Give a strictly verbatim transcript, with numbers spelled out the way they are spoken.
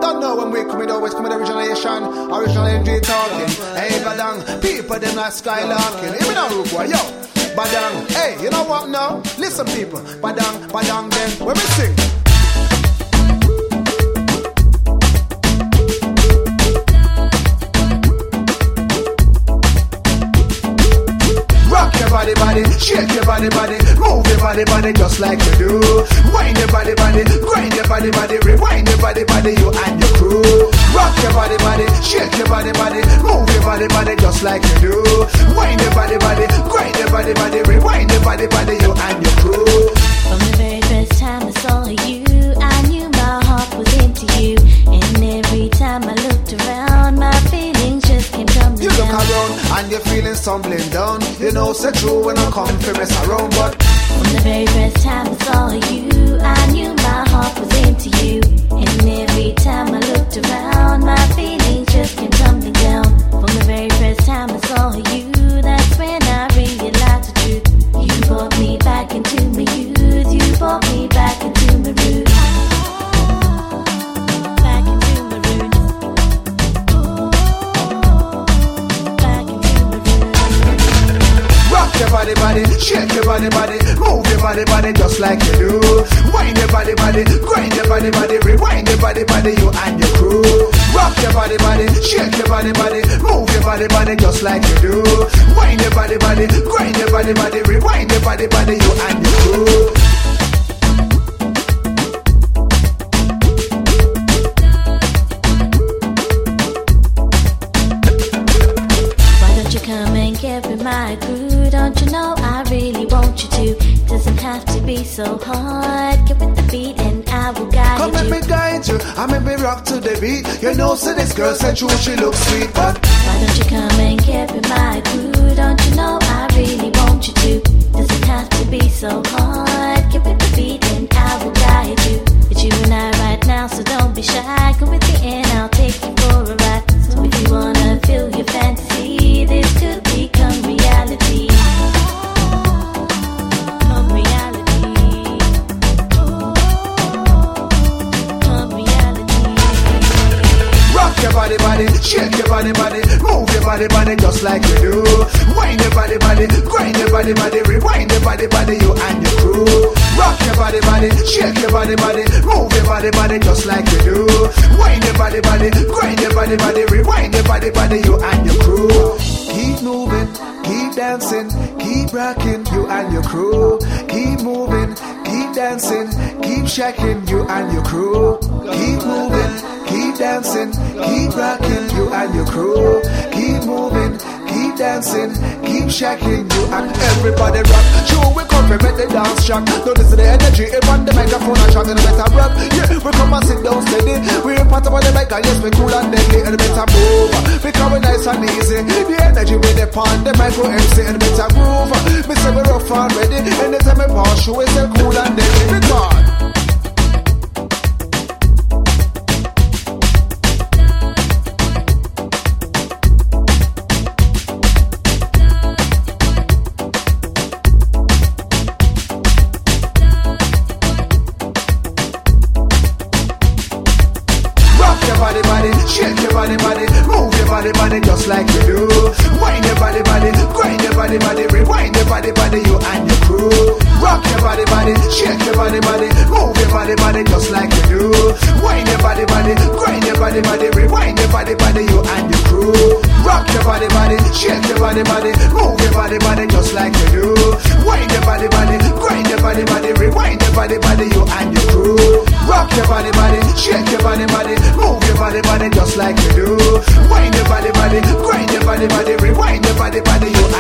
Don't know when we come in, always come in origination, original N G talking. Hey, badang, people them not skylarking. Even now, Rook boy, yo, badang. Hey, you know what now? Listen, people, badang, badang. Then when we sing. Body, body, shake your body, body, move your body, body, just like you do. Wind your body, body, grind your body, body, rewind your body, body, you and your crew. Rock your body, body, shake your body, body, move your body, body, just like you do. Wind your body, body, grind your body, body, rewind your body, body, you and your crew. From the very first time I saw you, I knew my heart was into you. And every time I looked around, my feelings just came tumbling down. You look around and your feelings tumbling down. You know, so true when I come to mess around, but from the very first time I saw you, I knew my heart was into you. And every time I looked around, my feelings just came tumbling down. From the very first time I saw you, that's when I realized the truth. You brought me back into my youth. You brought me back into my roots. Back into my roots. Back into my roots. rock your body, body, shake your body, body, move your body, body, just like you do. Wind your body, body, grind your body, body, rewind your body, body, you and your crew. Rock your body, body, shake your body, body, move your body, body, just like you do. Wind your body, body, grind your body, body, rewind your body, body, you and your crew. Come and get with my crew. Don't you know I really want you to? Doesn't have to be so hard. Get with the beat and I will guide Come you. Come let me guide you, I make me rock to the beat. You know, so this girl said true, she looks sweet, but why don't you come and get with my crew? Don't you know I really want you to? Doesn't have to be so hard. Get with the beat and I will guide you. It's you and I right now, so don't be shy. Come with me and I'll take you for a ride. So if you wanna feel your fantasy, this could become reality. Come reality. Come reality. rock your body, body, shake your body, body, move your body, body, just like you do. Wind your body, body, grind your body, body, rewind your body, body, you and your crew. Rock your body, body, shake your body, body, move your body, body, just like you do. Wind your body, body, grind your body, body, rewind your body, body, you and your crew. Keep moving, keep dancing, keep rocking, you and your crew. Keep moving, keep dancing, keep shaking, you and your crew. Keep moving, keep dancing, keep rocking, you and your crew. Keep moving, keep dancing, keep shaking, you and everybody rock. Sure, we come to make the dance track. Don't listen to the energy, if on the microphone and track, and the better rap. Yeah, we come and sit down steady. We're part of the mic, and yes, we cool and deadly, and the better move. Because we nice and easy. The energy with the pan, the micro M C, and the better groove. Me say we rough and ready, and the time we pass, we say cool and deadly. Because body, body, shake your body, body, move your body, body, just like you do. Wind your body, body, grind your body, body, rewind your body, body, you and your crew. Rock your body, body, shake your body, body, move your body, body, just like you do. Wind your body, body, grind your body, body, rewind your body, body, you and your crew. Rock your body, body, shake your body, body, move your body, body, just like you do. Wind your body, body, grind your body, body, rewind your body, body, you and your crew. Rock your body, body, shake your body, body, move your body, body, just like you do. Wind your body, body, grind your body, body, rewind your body, body, you